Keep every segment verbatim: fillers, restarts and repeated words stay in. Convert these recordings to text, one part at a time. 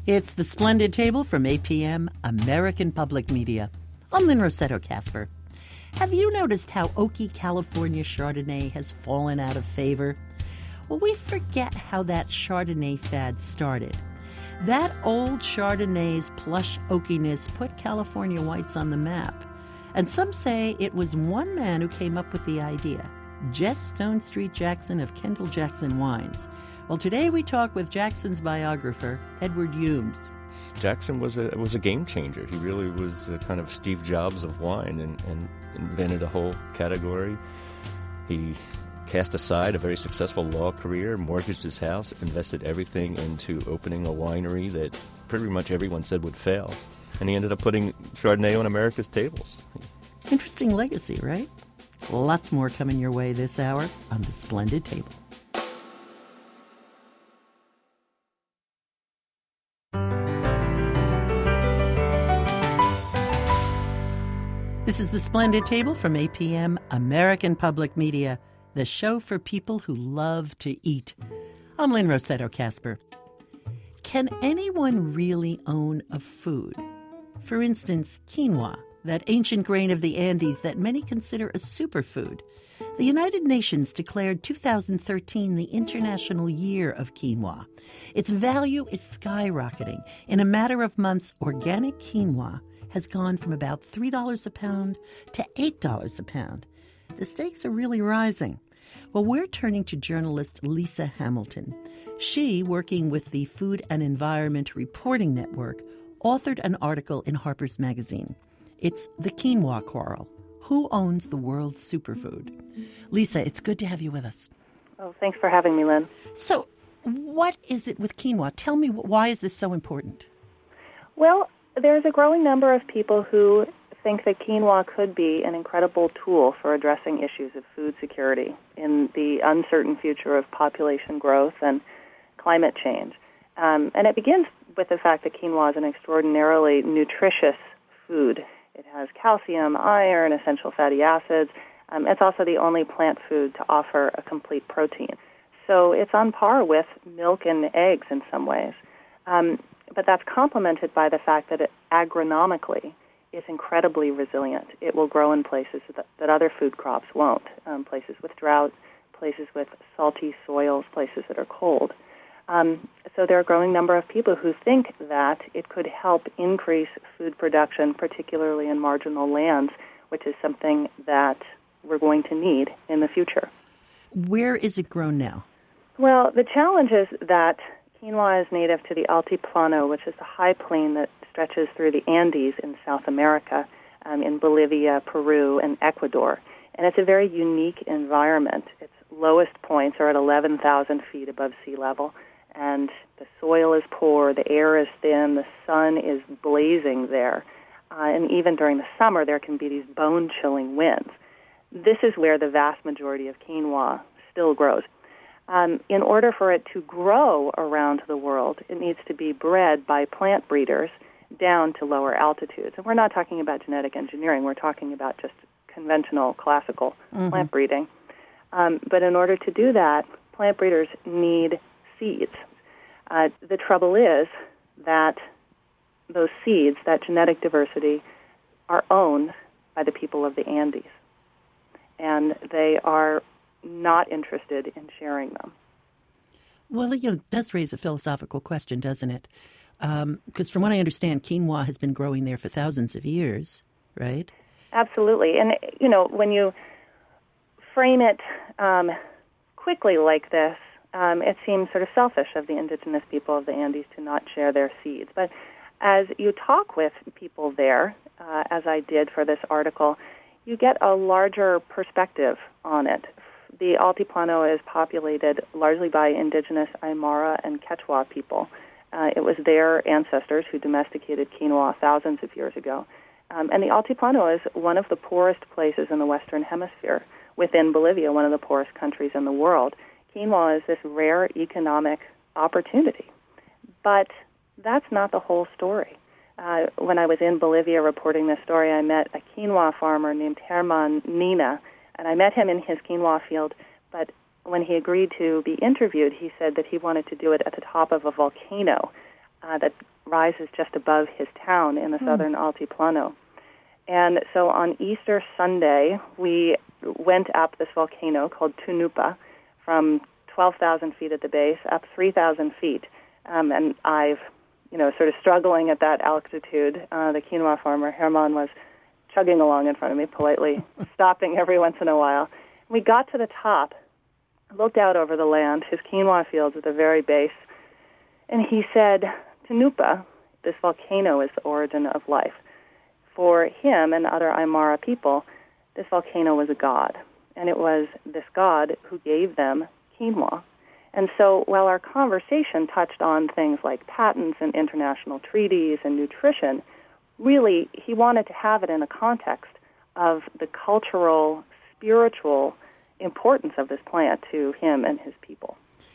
It's the Splendid Table from A P M, American Public Media. I'm Lynn Rossetto Kasper. Have you noticed how oaky California Chardonnay has fallen out of favor? Well, we forget how that Chardonnay fad started. That old Chardonnay's plush oakiness put California whites on the map. And some say it was one man who came up with the idea, Jess Stone Street Jackson of Kendall Jackson Wines. Well, today we talk with Jackson's biographer, Edward Humes. Jackson was a was a game changer. He really was a kind of Steve Jobs of wine and, and invented a whole category. He cast aside a very successful law career, mortgaged his house, invested everything into opening a winery that pretty much everyone said would fail. And he ended up putting Chardonnay on America's tables. Interesting legacy, right? Lots more coming your way this hour on the Splendid Table. This is the Splendid Table from A P M, American Public Media, the show for people who love to eat. I'm Lynn Rossetto Kasper. Can anyone really own a food? For instance, quinoa, that ancient grain of the Andes that many consider a superfood. The United Nations declared two thousand thirteen the International Year of Quinoa. Its value is skyrocketing. In a matter of months, organic quinoa has gone from about three dollars a pound to eight dollars a pound. The stakes are really rising. Well, we're turning to journalist Lisa Hamilton. She, working with the Food and Environment Reporting Network, authored an article in Harper's Magazine. It's The Quinoa Quarrel. Who owns the world's superfood? Lisa, it's good to have you with us. Oh, thanks for having me, Lynn. So, what is it with quinoa? Tell me, why is this so important? Well, there's a growing number of people who think that quinoa could be an incredible tool for addressing issues of food security in the uncertain future of population growth and climate change. Um, and it begins with the fact that quinoa is an extraordinarily nutritious food. It has calcium, iron, essential fatty acids. Um, it's also the only plant food to offer a complete protein. So it's on par with milk and eggs in some ways. Um, But that's complemented by the fact that it agronomically is incredibly resilient. It will grow in places that, that other food crops won't, um, places with drought, places with salty soils, places that are cold. Um, so there are a growing number of people who think that it could help increase food production, particularly in marginal lands, which is something that we're going to need in the future. Where is it grown now? Well, the challenge is that quinoa is native to the Altiplano, which is the high plain that stretches through the Andes in South America, um, in Bolivia, Peru, and Ecuador. And it's a very unique environment. Its lowest points are at eleven thousand feet above sea level, and the soil is poor, the air is thin, the sun is blazing there. Uh, and even during the summer, there can be these bone-chilling winds. This is where the vast majority of quinoa still grows. Um, in order for it to grow around the world, it needs to be bred by plant breeders down to lower altitudes. And we're not talking about genetic engineering. We're talking about just conventional, classical mm-hmm. plant breeding. Um, but in order to do that, plant breeders need seeds. Uh, the trouble is that those seeds, that genetic diversity, are owned by the people of the Andes. And they are not interested in sharing them. Well, you know, it does raise a philosophical question, doesn't it? Because um, from what I understand, quinoa has been growing there for thousands of years, right? Absolutely. And, you know, when you frame it um, quickly like this, um, it seems sort of selfish of the indigenous people of the Andes to not share their seeds. But as you talk with people there, uh, as I did for this article, you get a larger perspective on it. The Altiplano is populated largely by indigenous Aymara and Quechua people. Uh, it was their ancestors who domesticated quinoa thousands of years ago. Um, and the Altiplano is one of the poorest places in the Western Hemisphere, within Bolivia, one of the poorest countries in the world. Quinoa is this rare economic opportunity. But that's not the whole story. Uh, when I was in Bolivia reporting this story, I met a quinoa farmer named Herman Nina, and I met him in his quinoa field, but when he agreed to be interviewed, he said that he wanted to do it at the top of a volcano. uh, that rises just above his town in the mm. southern Altiplano. And so on Easter Sunday, we went up this volcano called Tunupa from twelve thousand feet at the base up three thousand feet. Um, and I've, you know, sort of struggling at that altitude. Uh, the quinoa farmer, Herman, was chugging along in front of me, politely stopping every once in a while. We got to the top, looked out over the land, his quinoa fields at the very base, and he said, Tunupa, this volcano is the origin of life. For him and other Aymara people, this volcano was a god, and it was this god who gave them quinoa. And so while our conversation touched on things like patents and international treaties and nutrition, really he wanted to have it in a context of the cultural, spiritual importance of this plant to him and his people.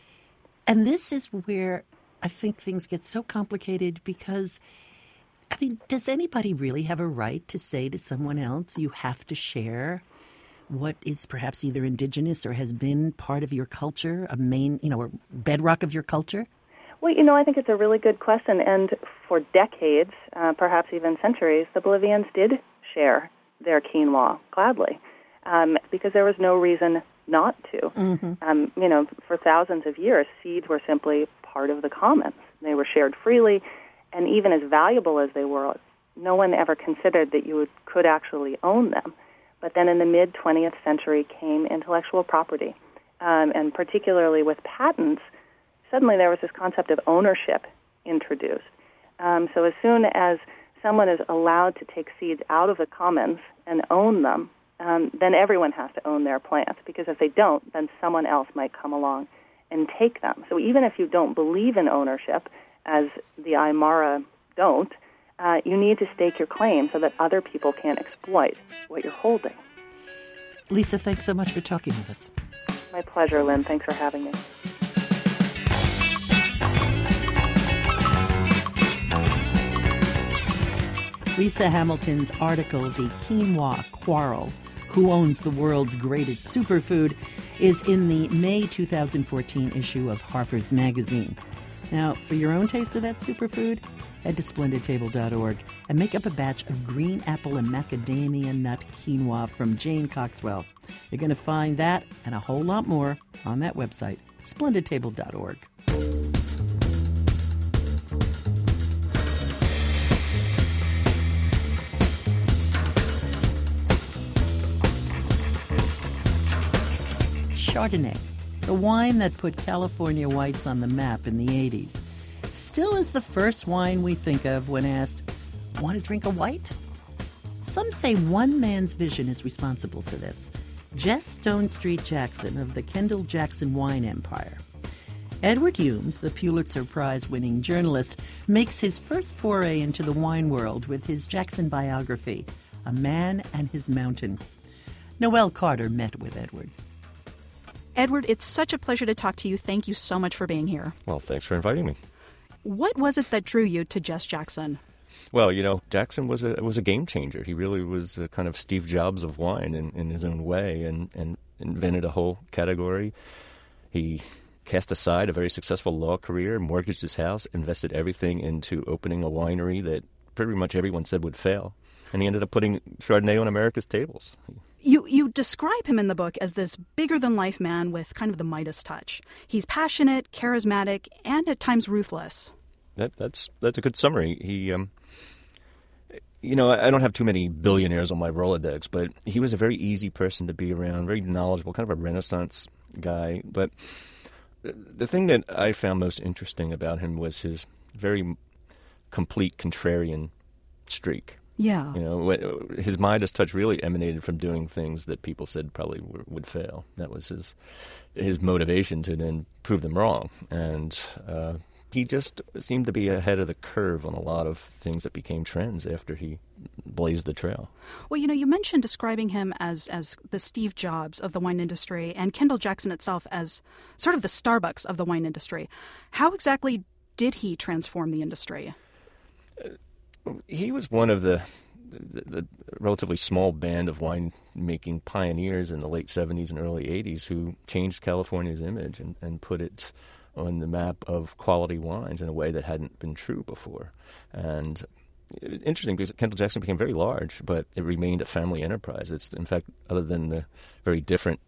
And this is where I think things get so complicated because, I mean, does anybody really have a right to say to someone else, you have to share what is perhaps either indigenous or has been part of your culture, a main, you know, a bedrock of your culture? Well, you know, I think it's a really good question. And for decades, uh, perhaps even centuries, the Bolivians did share their quinoa gladly um, because there was no reason not to. Mm-hmm. Um, you know, for thousands of years, seeds were simply part of the commons. They were shared freely, and even as valuable as they were, no one ever considered that you would, could actually own them. But then in the mid-twentieth century came intellectual property, um, and particularly with patents, suddenly there was this concept of ownership introduced. Um, so as soon as someone is allowed to take seeds out of the commons and own them, um, then everyone has to own their plants, because if they don't, then someone else might come along and take them. So even if you don't believe in ownership, as the Aymara don't, uh, you need to stake your claim so that other people can't exploit what you're holding. Lisa, thanks so much for talking with us. My pleasure, Lynn. Thanks for having me. Lisa Hamilton's article, The Quinoa Quarrel, Who Owns the World's Greatest Superfood, is in the May two thousand fourteen issue of Harper's Magazine. Now, for your own taste of that superfood, head to splendid table dot org and make up a batch of green apple and macadamia nut quinoa from Jane Coxwell. You're going to find that and a whole lot more on that website, splendid table dot org. Chardonnay, the wine that put California whites on the map in the eighties, still is the first wine we think of when asked, want to drink a white? Some say one man's vision is responsible for this. Jess Stone Street Jackson of the Kendall Jackson Wine Empire. Edward Humes, the Pulitzer Prize-winning journalist, makes his first foray into the wine world with his Jackson biography, A Man and His Mountain. Noelle Carter met with Edward. Edward, it's such a pleasure to talk to you. Thank you so much for being here. Well, thanks for inviting me. What was it that drew you to Jess Jackson? Well, you know, Jackson was a was a game changer. He really was a kind of Steve Jobs of wine in, in his own way, and, and invented a whole category. He cast aside a very successful law career, mortgaged his house, invested everything into opening a winery that pretty much everyone said would fail. And he ended up putting Chardonnay on America's tables. You you describe him in the book as this bigger-than-life man with kind of the Midas touch. He's passionate, charismatic, and at times ruthless. That that's that's a good summary. He, um, you know, I don't have too many billionaires on my Rolodex, but he was a very easy person to be around, very knowledgeable, kind of a Renaissance guy. But the thing that I found most interesting about him was his very complete contrarian streak. Yeah. You know, his Midas touch really emanated from doing things that people said probably were, would fail. That was his his motivation to then prove them wrong. And uh, he just seemed to be ahead of the curve on a lot of things that became trends after he blazed the trail. Well, you know, you mentioned describing him as, as the Steve Jobs of the wine industry and Kendall Jackson itself as sort of the Starbucks of the wine industry. How exactly did he transform the industry? Uh, He was one of the, the, the relatively small band of winemaking pioneers in the late seventies and early eighties who changed California's image and, and put it on the map of quality wines in a way that hadn't been true before. And interesting because Kendall Jackson became very large, but it remained a family enterprise. It's, in fact, other than the very different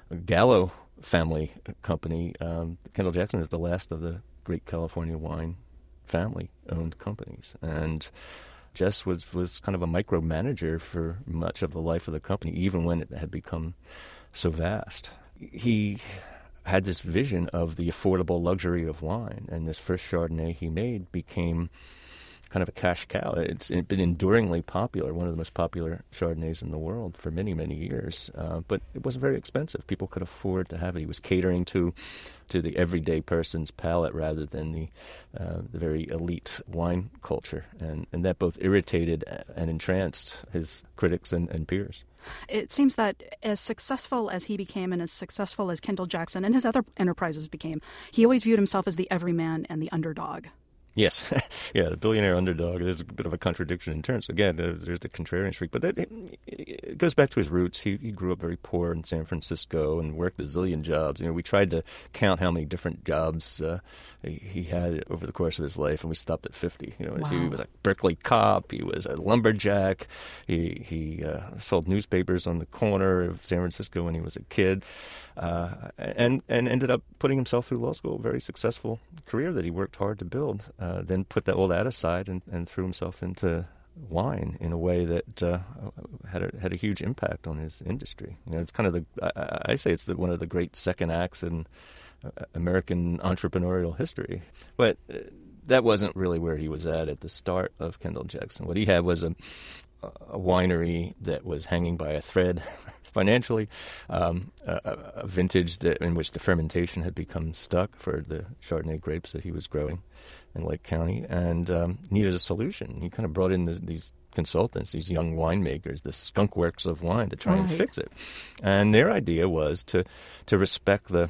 Gallo family company, um, Kendall Jackson is the last of the great California wine family-owned companies. And Jess was, was kind of a micromanager for much of the life of the company, even when it had become so vast. He had this vision of the affordable luxury of wine, and this first Chardonnay he made became kind of a cash cow. It's been enduringly popular, one of the most popular Chardonnays in the world for many, many years. Uh, but it wasn't very expensive. People could afford to have it. He was catering to to the everyday person's palate rather than the uh, the very elite wine culture. And, and that both irritated and entranced his critics and, and peers. It seems that as successful as he became and as successful as Kendall Jackson and his other enterprises became, he always viewed himself as the everyman and the underdog. Yes. Yeah, the billionaire underdog. There's a bit of a contradiction in terms. Again, there's the contrarian streak. But that, it, it goes back to his roots. He, he grew up very poor in San Francisco and worked a zillion jobs. You know, we tried to count how many different jobs uh, he, he had over the course of his life, and we stopped at fifty. You know, wow. He was a Berkeley cop. He was a lumberjack. He, he uh, sold newspapers on the corner of San Francisco when he was a kid. Uh, and, and ended up putting himself through law school, a very successful career that he worked hard to build. Uh, then put that all that aside and, and threw himself into wine in a way that uh, had a, had a huge impact on his industry. You know, it's kind of the I, I say it's the, one of the great second acts in uh, American entrepreneurial history. But uh, that wasn't really where he was at at the start of Kendall Jackson. What he had was a, a winery that was hanging by a thread. Financially, um, a, a vintage that, in which the fermentation had become stuck for the Chardonnay grapes that he was growing in Lake County, and um, needed a solution. He kind of brought in this, these consultants, these young winemakers, the skunk works of wine, to try right. and fix it. And their idea was to to respect the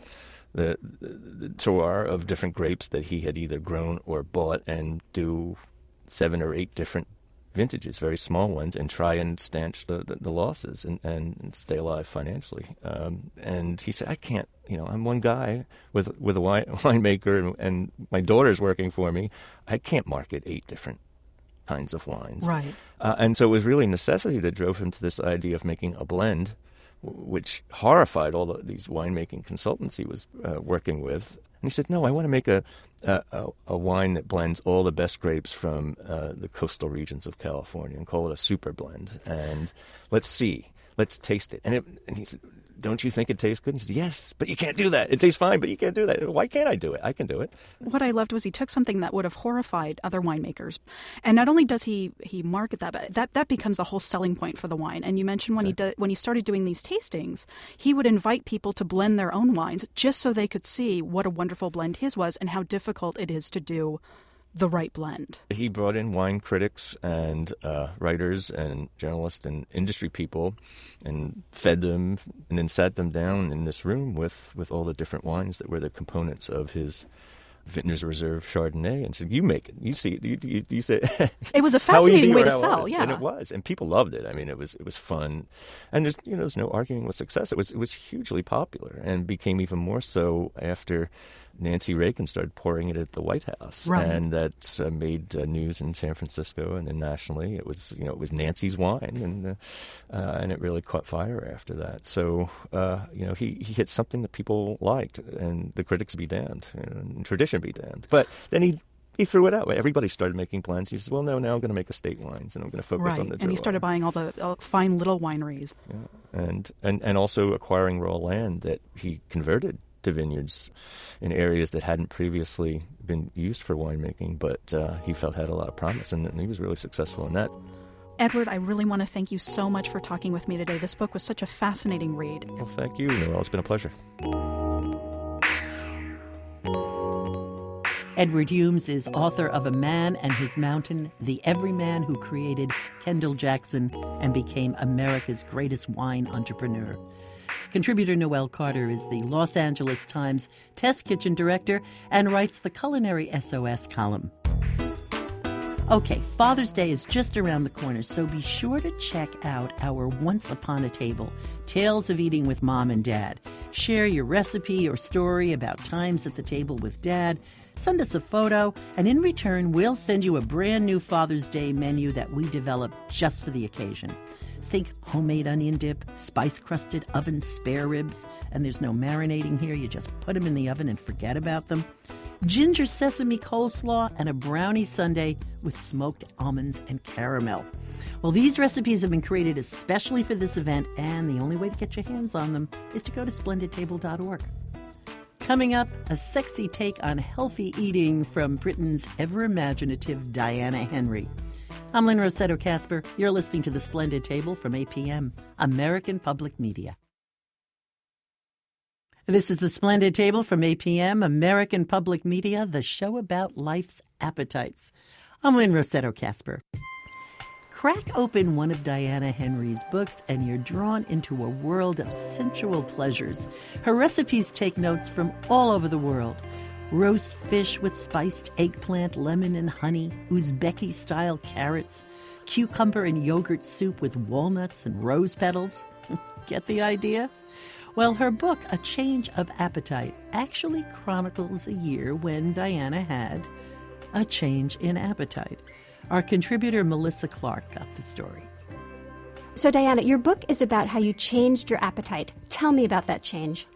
the, the, the terroir of different grapes that he had either grown or bought, and do seven or eight different vintages, very small ones, and try and stanch the, the, the losses and, and stay alive financially. Um, and he said, I can't, you know, I'm one guy with with a wine, winemaker and, and my daughter's working for me. I can't market eight different kinds of wines. Right. Uh, and so it was really necessity that drove him to this idea of making a blend, which horrified all the, these winemaking consultants he was uh, working with. And he said, no, I want to make a, a, a wine that blends all the best grapes from uh, the coastal regions of California and call it a super blend. And let's see. Let's taste it. And, it, and he said, don't you think it tastes good? And he said, yes, but you can't do that. It tastes fine, but you can't do that. Why can't I do it? I can do it. What I loved was he took something that would have horrified other winemakers. And not only does he he market that, but that, that becomes the whole selling point for the wine. And you mentioned when okay. he do, when he started doing these tastings, he would invite people to blend their own wines just so they could see what a wonderful blend his was and how difficult it is to do the right blend. He brought in wine critics and uh, writers and journalists and industry people and fed them and then sat them down in this room with, with all the different wines that were the components of his Vintners Reserve Chardonnay and said, you make it. You see, you, you, you say it was a fascinating way to sell, yeah. And it was, and people loved it. I mean, it was it was fun, and there's you know there's no arguing with success. It was it was hugely popular and became even more so after Nancy Reagan started pouring it at the White House, right. and that uh, made uh, news in San Francisco and then nationally. It was, you know, it was Nancy's wine, and uh, uh, and it really caught fire after that. So, uh, you know, he, he hit something that people liked, and the critics be damned, and tradition be damned. But then he he threw it out. Everybody started making plans. He says, well, no, now I'm going to make estate wines, and I'm going to focus right. on the And he started buying all the uh, fine little wineries. Yeah. And, and, and also acquiring raw land that he converted to vineyards in areas that hadn't previously been used for winemaking, but uh, he felt had a lot of promise, and, and he was really successful in that. Edward, I really want to thank you so much for talking with me today. This book was such a fascinating read. Well, thank you, Noelle. It's been a pleasure. Edward Humes is author of A Man and His Mountain, the everyman who created Kendall Jackson and became America's greatest wine entrepreneur. Contributor Noelle Carter is the Los Angeles Times Test Kitchen director and writes the Culinary S O S column. Okay, Father's Day is just around the corner, so be sure to check out our Once Upon a Table, Tales of Eating with Mom and Dad. Share your recipe or story about times at the table with Dad. Send us a photo, and in return, we'll send you a brand new Father's Day menu that we developed just for the occasion. Think homemade onion dip, spice-crusted oven spare ribs, and there's no marinating here. You just put them in the oven and forget about them. Ginger sesame coleslaw, and a brownie sundae with smoked almonds and caramel. Well, these recipes have been created especially for this event, and the only way to get your hands on them is to go to splendid table dot org. Coming up, a sexy take on healthy eating from Britain's ever-imaginative Diana Henry. I'm Lynn Rossetto Kasper. You're listening to The Splendid Table from A P M, American Public Media. This is The Splendid Table from A P M, American Public Media, the show about life's appetites. I'm Lynn Rossetto Kasper. Crack open one of Diana Henry's books and you're drawn into a world of sensual pleasures. Her recipes take notes from all over the world. Roast fish with spiced eggplant, lemon, and honey, Uzbeki-style carrots, cucumber and yogurt soup with walnuts and rose petals. Get the idea? Well, her book, A Change of Appetite, actually chronicles a year when Diana had a change in appetite. Our contributor, Melissa Clark, got the story. So, Diana, your book is about how you changed your appetite. Tell me about that change.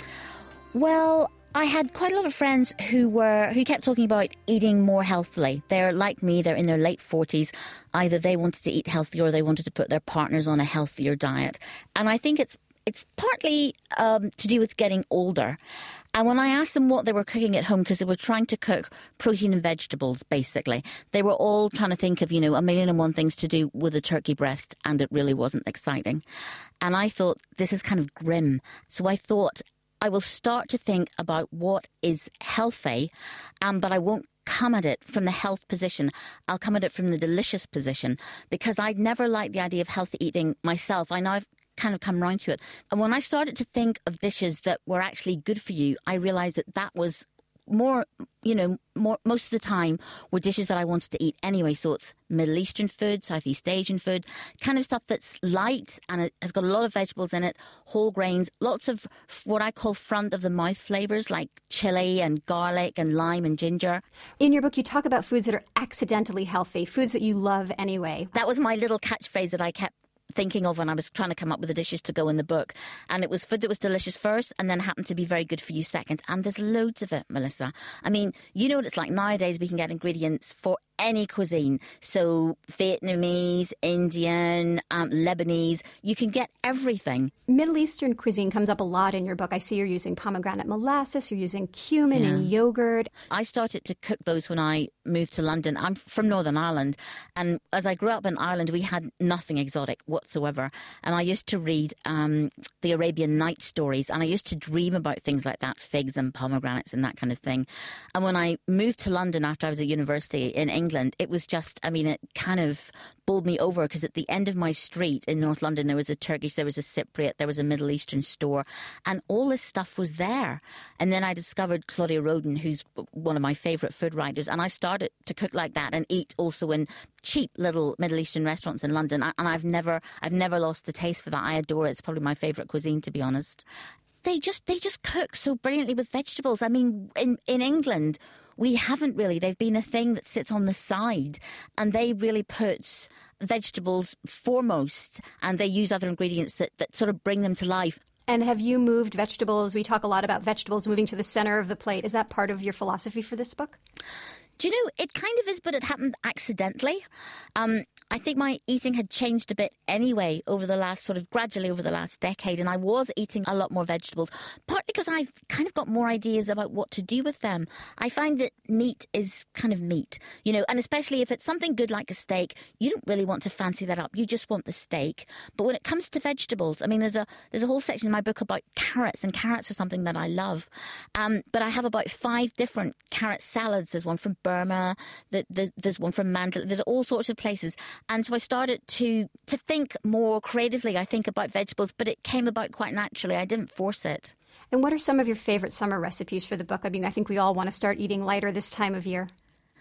Well, I had quite a lot of friends who were who kept talking about eating more healthily. They're like me, they're in their late forties. Either they wanted to eat healthier or they wanted to put their partners on a healthier diet. And I think it's it's partly um, to do with getting older. And when I asked them what they were cooking at home, because they were trying to cook protein and vegetables, basically, they were all trying to think of, you know, a million and one things to do with a turkey breast, and it really wasn't exciting. And I thought, this is kind of grim. So I thought, I will start to think about what is healthy, um, but I won't come at it from the health position. I'll come at it from the delicious position, because I'd never liked the idea of healthy eating myself. I know I've kind of come round to it. And when I started to think of dishes that were actually good for you, I realised that that was more, you know, more most of the time were dishes that I wanted to eat anyway. So it's Middle Eastern food, Southeast Asian food, kind of stuff that's light and it has got a lot of vegetables in it, whole grains, lots of what I call front of the mouth flavours like chili and garlic and lime and ginger. In your book, you talk about foods that are accidentally healthy, foods that you love anyway. That was my little catchphrase that I kept thinking of when I was trying to come up with the dishes to go in the book. And it was food that was delicious first and then happened to be very good for you second. And there's loads of it, Melissa. I mean, you know what it's like nowadays. We can get ingredients for any cuisine. So Vietnamese, Indian, um, Lebanese, you can get everything. Middle Eastern cuisine comes up a lot in your book. I see you're using pomegranate molasses, you're using cumin yeah. and yogurt. I started to cook those when I moved to London. I'm from Northern Ireland. And as I grew up in Ireland, we had nothing exotic whatsoever. And I used to read um, the Arabian Night stories. And I used to dream about things like that, figs and pomegranates and that kind of thing. And when I moved to London after I was at university in England, it was just, I mean, it kind of bowled me over because at the end of my street in North London, there was a Turkish, there was a Cypriot, there was a Middle Eastern store, and all this stuff was there. And then I discovered Claudia Roden, who's one of my favourite food writers, and I started to cook like that and eat also in cheap little Middle Eastern restaurants in London. And I've never, I've never lost the taste for that. I adore it. It's probably my favourite cuisine, to be honest. They just, they just cook so brilliantly with vegetables. I mean, in, in England, we haven't really. They've been a thing that sits on the side, and they really put vegetables foremost, and they use other ingredients that, that sort of bring them to life. And have you moved vegetables? We talk a lot about vegetables moving to the center of the plate. Is that part of your philosophy for this book? Do you know, it kind of is, but it happened accidentally. Um, I think my eating had changed a bit anyway over the last, sort of gradually over the last decade, and I was eating a lot more vegetables, partly because I've kind of got more ideas about what to do with them. I find that meat is kind of meat, you know, and especially if it's something good like a steak, you don't really want to fancy that up. You just want the steak. But when it comes to vegetables, I mean, there's a there's a whole section in my book about carrots, and carrots are something that I love. Um, but I have about five different carrot salads. There's one from Burma, there's one from Mandalay, there's all sorts of places. And so I started to to think more creatively, I think, about vegetables, but it came about quite naturally. I didn't force it. And what are some of your favorite summer recipes for the book? I mean, I think we all want to start eating lighter this time of year.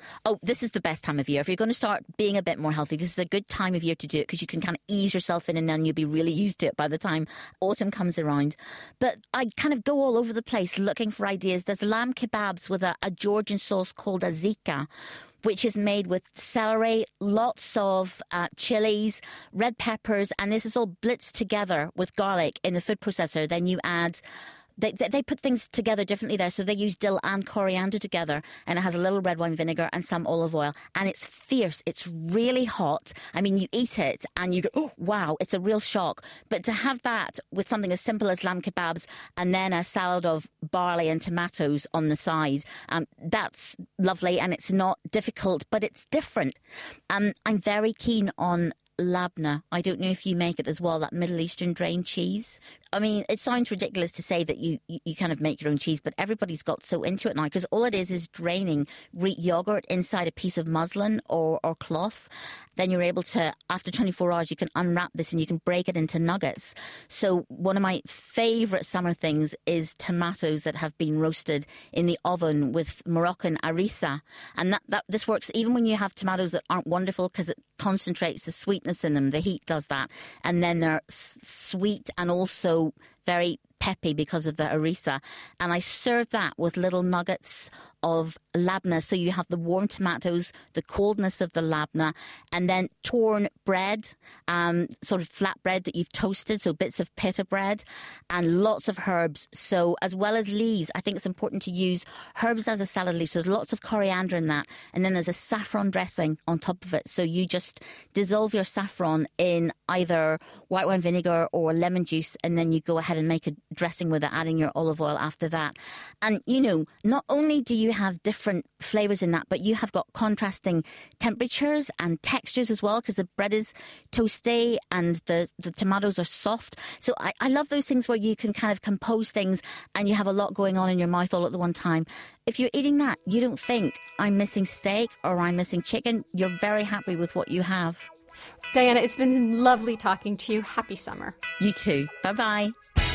Oh, this is the best time of year. If you're going to start being a bit more healthy, this is a good time of year to do it because you can kind of ease yourself in and then you'll be really used to it by the time autumn comes around. But I kind of go all over the place looking for ideas. There's lamb kebabs with a, a Georgian sauce called azika, which is made with celery, lots of uh, chilies, red peppers, and this is all blitzed together with garlic in the food processor. Then you add... They, they they put things together differently there. So they use dill and coriander together, and it has a little red wine vinegar and some olive oil. And it's fierce. It's really hot. I mean, you eat it and you go, oh, wow, it's a real shock. But to have that with something as simple as lamb kebabs and then a salad of barley and tomatoes on the side, um, that's lovely and it's not difficult, but it's different. Um, I'm very keen on labna. I don't know if you make it as well, that Middle Eastern drained cheese. I mean, it sounds ridiculous to say that you, you, you kind of make your own cheese, but everybody's got so into it now because all it is is draining Greek yogurt inside a piece of muslin or, or cloth. Then you're able to, after twenty-four hours, you can unwrap this and you can break it into nuggets. So one of my favourite summer things is tomatoes that have been roasted in the oven with Moroccan harissa. And that, that this works even when you have tomatoes that aren't wonderful because it concentrates the sweetness in them. The heat does that. And then they're s- sweet and also very peppy because of the harissa. And I serve that with little nuggets of labna. So you have the warm tomatoes, the coldness of the labna, and then torn bread, um, sort of flat bread that you've toasted, so bits of pita bread, and lots of herbs. So as well as leaves, I think it's important to use herbs as a salad leaf. So there's lots of coriander in that. And then there's a saffron dressing on top of it. So you just dissolve your saffron in either white wine vinegar or lemon juice, and then you go ahead and make a dressing with it, adding your olive oil after that. And, you know, not only do you have different flavours in that, but you have got contrasting temperatures and textures as well, because the bread is toasty and the, the tomatoes are soft. So I, I love those things where you can kind of compose things and you have a lot going on in your mouth all at the one time. If you're eating that, you don't think, I'm missing steak or I'm missing chicken. You're very happy with what you have. Diana, it's been lovely talking to you. Happy summer. You too. Bye-bye.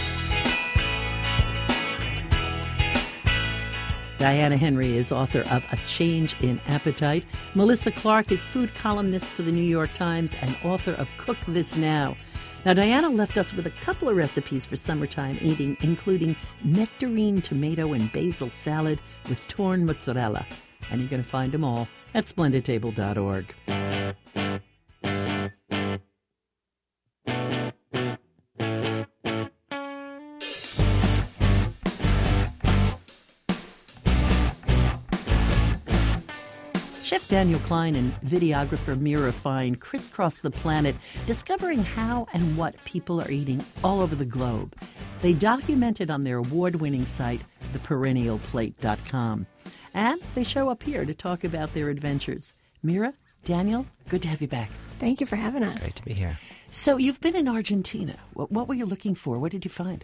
Diana Henry is author of A Change in Appetite. Melissa Clark is food columnist for the New York Times and author of Cook This Now. Now, Diana left us with a couple of recipes for summertime eating, including nectarine tomato and basil salad with torn mozzarella. And you're going to find them all at splendid table dot org. Chef Daniel Klein and videographer Mira Fine crisscross the planet, discovering how and what people are eating all over the globe. They document it on their award-winning site, the perennial plate dot com. And they show up here to talk about their adventures. Mira, Daniel, good to have you back. Thank you for having us. Great to be here. So you've been in Argentina. What, what were you looking for? What did you find?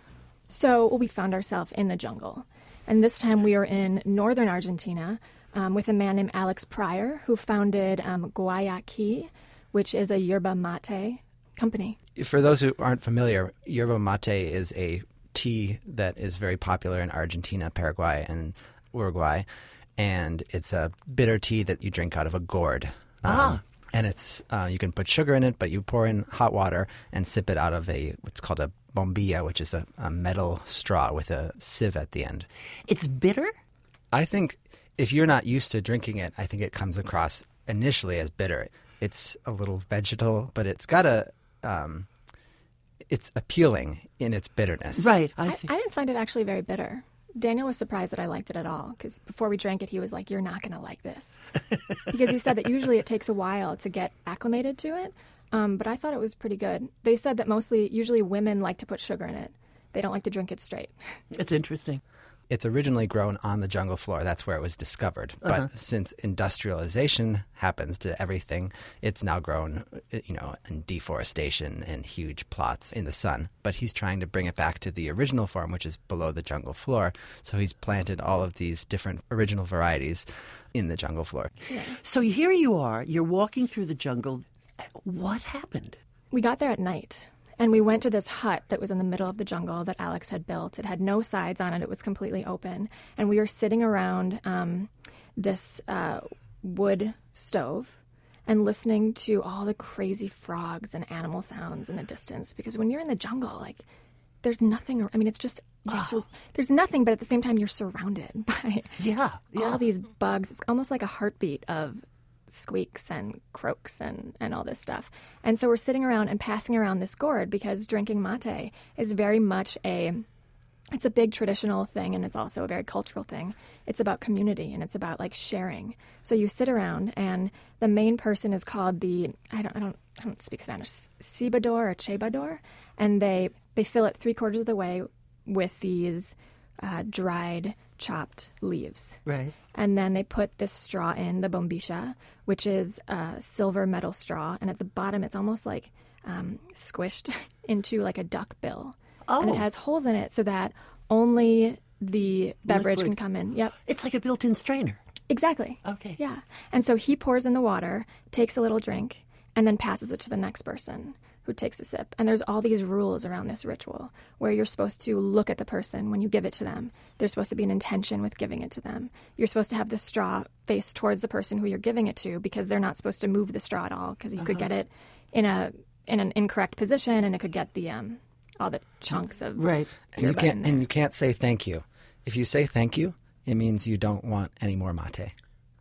So we found ourselves in the jungle. And this time we are in northern Argentina, Um, with a man named Alex Pryor, who founded um, Guayaki, which is a yerba mate company. For those who aren't familiar, yerba mate is a tea that is very popular in Argentina, Paraguay, and Uruguay. And it's a bitter tea that you drink out of a gourd. Ah. Um, and it's uh, you can put sugar in it, but you pour in hot water and sip it out of a what's called a bombilla, which is a, a metal straw with a sieve at the end. It's bitter? I think if you're not used to drinking it, I think it comes across initially as bitter. It's a little vegetal, but it's got a, um, it's appealing in its bitterness. Right, I I, see. I didn't find it actually very bitter. Daniel was surprised that I liked it at all, because before we drank it, he was like, you're not going to like this. Because he said that usually it takes a while to get acclimated to it, um, but I thought it was pretty good. They said that mostly, usually women like to put sugar in it. They don't like to drink it straight. It's interesting. It's originally grown on the jungle floor. That's where it was discovered. Uh-huh. But since industrialization happens to everything, it's now grown, you know, in deforestation and huge plots in the sun. But he's trying to bring it back to the original form, which is below the jungle floor. So he's planted all of these different original varieties in the jungle floor. Yeah. So here you are. You're walking through the jungle. What happened? We got there at night. And we went to this hut that was in the middle of the jungle that Alex had built. It had no sides on it. It was completely open. And we were sitting around um, this uh, wood stove and listening to all the crazy frogs and animal sounds in the distance. Because when you're in the jungle, like, there's nothing. I mean, it's just you're Oh. sur- there's nothing, but at the same time, you're surrounded by Yeah, yeah. all these bugs. It's almost like a heartbeat of squeaks and croaks and, and all this stuff. And so we're sitting around and passing around this gourd because drinking mate is very much a it's a big traditional thing, and it's also a very cultural thing. It's about community, and it's about like sharing. So you sit around, and the main person is called the I don't I don't I don't speak Spanish, cebador or chebador, and they they fill it three quarters of the way with these uh, dried chopped leaves. Right. And then they put this straw in, the bombilla, which is a silver metal straw, and at the bottom it's almost like um, squished into like a duck bill. And it Oh. has holes in it so that only the beverage Liquid. can come in. Yep, It's like a built-in strainer. exactly. Okay. Yeah. And so he pours in the water, takes a little drink, and then passes it to the next person who takes a sip. And there's all these rules around this ritual where you're supposed to look at the person when you give it to them. There's supposed to be an intention with giving it to them. You're supposed to have the straw face towards the person who you're giving it to because they're not supposed to move the straw at all because you could get it in a in an incorrect position and it could get the um all the chunks of Right. And you earbud in can't there. and you can't say thank you. If you say thank you, it means you don't want any more mate.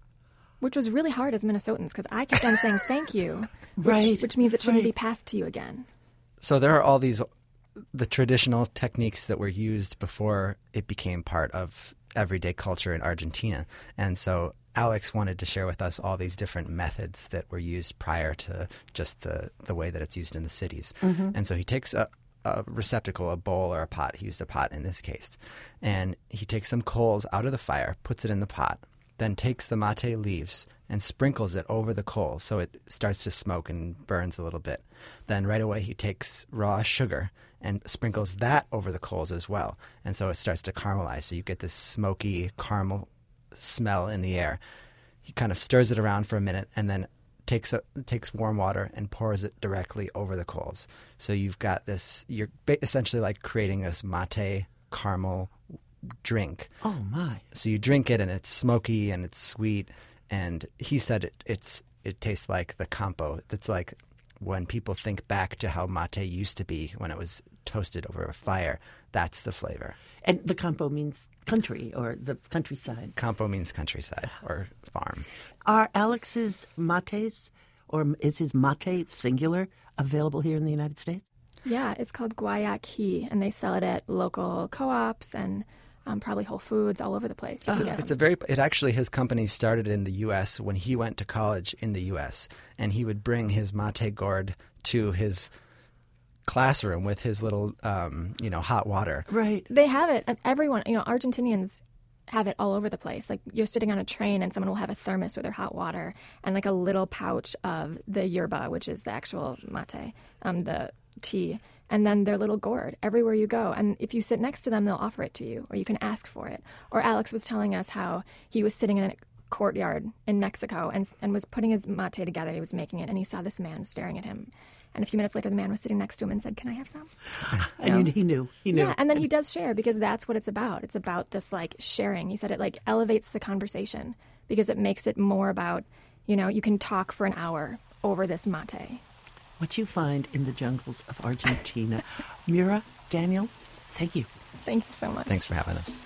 Which was really hard as Minnesotans because I kept on saying thank you, which, Right, which means it shouldn't right. be passed to you again. So there are all these the traditional techniques that were used before it became part of everyday culture in Argentina. And so Alex wanted to share with us all these different methods that were used prior to just the, the way that it's used in the cities. And so he takes a, a receptacle, a bowl or a pot. He used a pot in this case. And he takes some coals out of the fire, puts it in the pot, then takes the mate leaves and sprinkles it over the coals so it starts to smoke and burns a little bit. Then right away he takes raw sugar and sprinkles that over the coals as well. And so it starts to caramelize. So you get this smoky caramel smell in the air. He kind of stirs it around for a minute and then takes a, takes warm water and pours it directly over the coals. So you've got this, you're ba- essentially like creating this mate caramel drink. Oh, my. So you drink it and it's smoky and it's sweet. And he said it, it's it tastes like the campo. It's like when people think back to how mate used to be when it was toasted over a fire. That's the flavor. And the campo means country or the countryside. Campo means countryside or farm. Are Alex's mates, or is his mate singular, available here in the United States? Yeah, it's called Guayaki, and they sell it at local co-ops and um, probably Whole Foods all over the place. You can get It's them. a very. It actually his company started in the U S when he went to college in the U S and he would bring his mate gourd to his classroom with his little, um, you know, hot water. Right. They have it, and everyone, you know, Argentinians have it all over the place. Like you're sitting on a train and someone will have a thermos with their hot water and like a little pouch of the yerba, which is the actual mate, um, the tea, and then their little gourd everywhere you go. And if you sit next to them, they'll offer it to you, or you can ask for it. Or Alex was telling us how he was sitting in a courtyard in Mexico and and was putting his mate together. He was making it, and he saw this man staring at him. And a few minutes later, the man was sitting next to him and said, "Can I have some?" And he knew. He knew. Yeah, and then he does share because that's what it's about. It's about this like sharing. He said it like elevates the conversation because it makes it more about, you know, you can talk for an hour over this mate. What you find in the jungles of Argentina. Mira, Daniel, thank you. Thank you so much. Thanks for having us.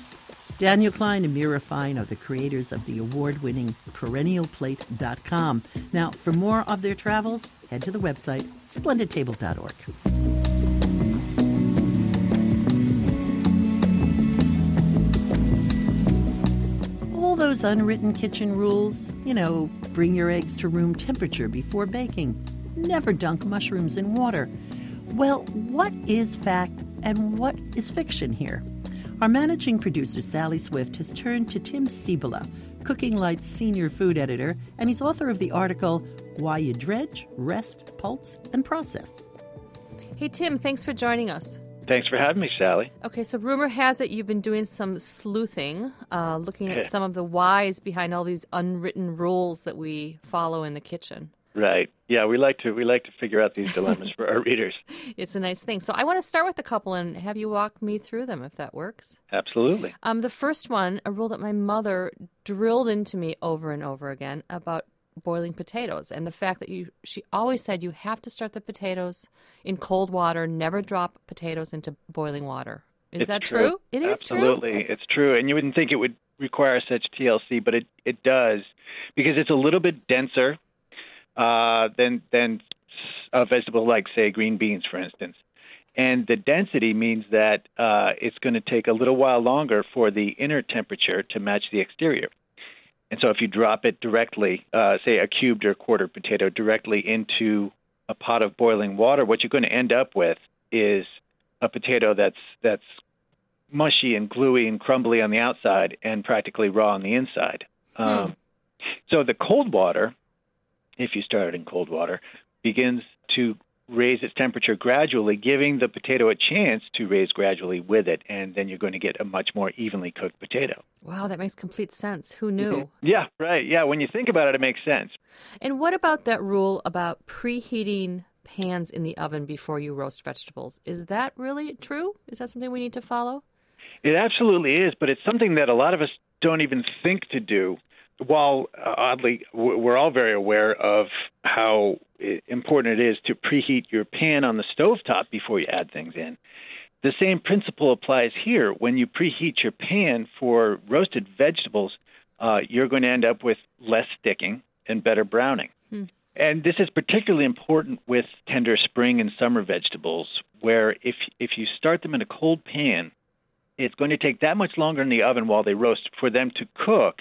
Daniel Klein and Mira Fine are the creators of the award-winning perennial plate dot com. Now, for more of their travels, head to the website splendid table dot org. All those unwritten kitchen rules, you know, bring your eggs to room temperature before baking, never dunk mushrooms in water. Well, what is fact and what is fiction here? Our managing producer, Sally Swift, has turned to Tim Cibola, Cooking Light's senior food editor, and he's author of the article, Why You Dredge, Rest, Pulse, and Process. Hey, Tim, thanks for joining us. Thanks for having me, Sally. Okay, so rumor has it you've been doing some sleuthing, uh, looking at some of the whys behind all these unwritten rules that we follow in the kitchen. Right. Yeah, we like to we like to figure out these dilemmas for our readers. It's a nice thing. So I want to start with a couple and have you walk me through them, if that works. Absolutely. Um, the first one, a rule that my mother drilled into me over and over again about boiling potatoes, and the fact that you she always said you have to start the potatoes in cold water, never drop potatoes into boiling water. Is it's that true? true? It is Absolutely. true? Absolutely. It's true. And you wouldn't think it would require such T L C, but it, it does, because it's a little bit denser uh, than, than a vegetable like, say, green beans, for instance. And the density means that uh, it's going to take a little while longer for the inner temperature to match the exterior. And so if you drop it directly, uh, say a cubed or quartered potato, directly into a pot of boiling water, what you're going to end up with is a potato that's that's mushy and gluey and crumbly on the outside and practically raw on the inside. Hmm. Um, so the cold water, if you start it in cold water, begins to raise its temperature gradually, giving the potato a chance to raise gradually with it, and then you're going to get a much more evenly cooked potato. Wow, that makes complete sense. Who knew? Mm-hmm. Yeah, right. Yeah, when you think about it, it makes sense. And what about that rule about preheating pans in the oven before you roast vegetables? Is that really true? Is that something we need to follow? It absolutely is, but it's something that a lot of us don't even think to do. While, uh, oddly, we're all very aware of how important it is to preheat your pan on the stovetop before you add things in, the same principle applies here. When you preheat your pan for roasted vegetables, uh, you're going to end up with less sticking and better browning. Hmm. And this is particularly important with tender spring and summer vegetables, where if if you start them in a cold pan, it's going to take that much longer in the oven while they roast for them to cook,